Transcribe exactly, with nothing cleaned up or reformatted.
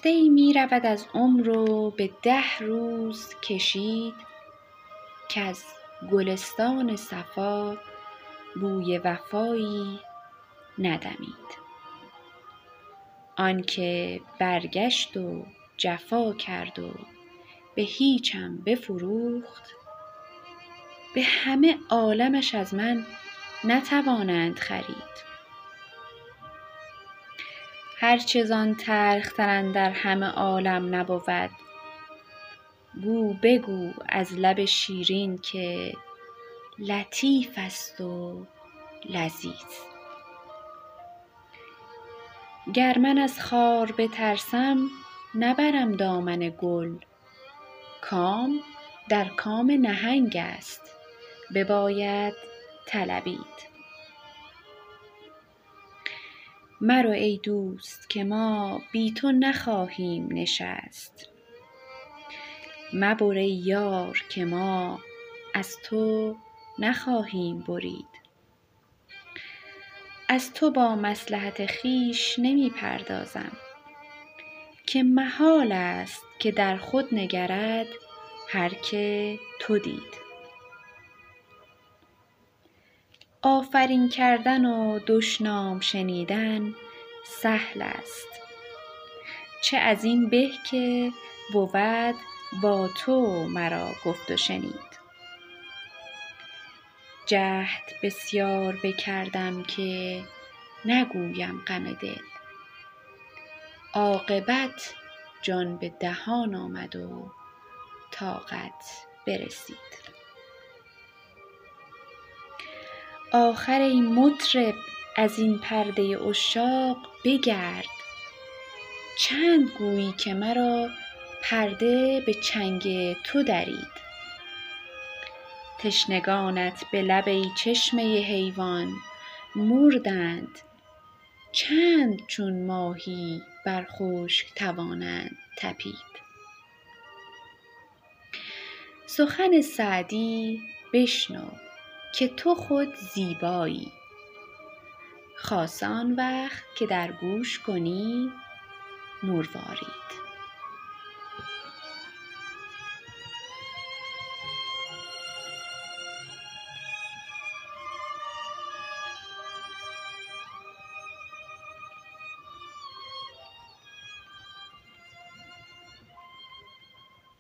هفته ای می رود از عمر و به ده روز کشید که از گلستان صفا بوی وفایی ندمید. آن که برگشت و جفا کرد و به هیچم بفروخت، به همه عالمش از من نتوانند خرید. هرچه زان تلخ‌تر اندر همه عالم نبود، گو بگو از لب شیرین که لطیف است و لذیذ. گر من از خار بترسم نبرم دامن گل، کام در کام نهنگ است بباید طلبید. مرو ای دوست که ما بی تو نخواهیم نشست، مبر ای یار که ما از تو نخواهیم برید. از تو با مصلحت خویش نمی پردازم که محال است که در خود نگرد هر که تو دید. آفرین کردن و دشنام شنیدن سهل است، چه از این به که بود با تو مرا گفت و شنید. جهد بسیار بکردم که نگویم غم دل، عاقبت جان به دهان آمد و طاقت برسید. آخر ای مطرب از این پرده عشاق بگرد، چند گویی که مرا پرده به چنگ تو درید. تشنگانت به لب ای چشمه حیوان مردند، چند چون ماهی بر خشک توانند طپید. سخن سعدی بشنو که تو خود زیبایی، خاصه آن وقت که در گوش کنی مروارید.